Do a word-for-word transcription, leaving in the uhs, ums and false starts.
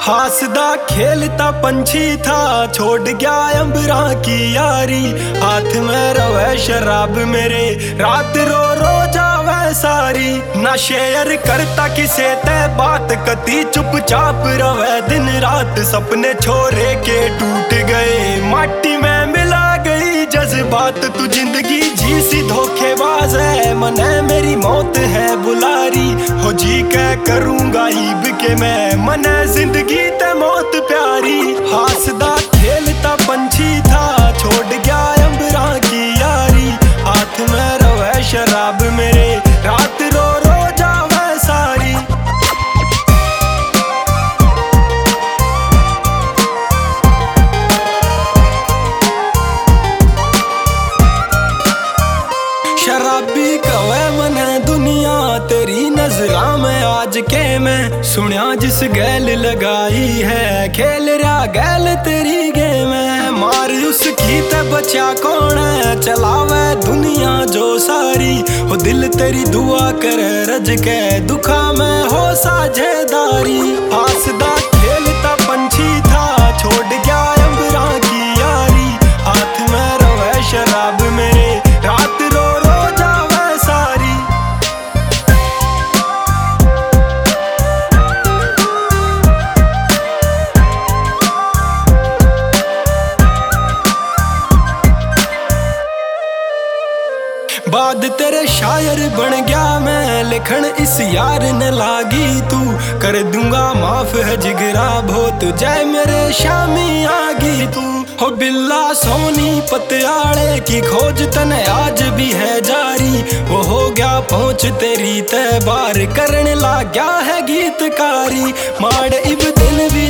हासदा खेलता पंछी था, छोड़ गया अंबरा की यारी। हाथ में रवे शराब मेरे, रात रो रो जावे सारी। ना शेयर करता किसे ते बात, कती चुपचाप रवे दिन रात। सपने छोरे के टूट गए, माटी में मिला गई जज्बात। तू जिंदगी जी सी धोखेबाज है, मन है मेरी मौत है बुलारी। हो जी क्या करूंगा ईब के मैं, मन है जिंदगी ते मौत प्यारी। हासदा खेलता पंछी था, छोड़ गया अंबरा की यारी। हाथ में रवे शराब मेरे, रात रो रो जावे सारी। शराबी कवे मन दुनिया तेरी नजरा में आज के मैं। सुनिया जिस गैल लगाई है, खेल रहा गैल तेरी गेम है। मार उसकी ते बचा कौन है, चलावे दुनिया जो सारी। हो दिल तेरी दुआ करे रज के, दुखा में हो साझेदारी। हासदा खेलता पंछी था, छोड़ गया अंबरा की यारी। हाथ में रवे शराब मेरे, रात रो रो जावे सारी। बाद तेरे शायर बन गया मैं, लिखन इस यार ने लागी तू। कर दूंगा माफ है जिगरा बहुत, जय मेरे शामी आगी तू। हो बिल्ला सोनी पतियाले की खोज तने आज भी है जारी। वो हो गया पहुंच तेरी तय बार, करने ला गया है गीतकारी। माड़ इब दिन भी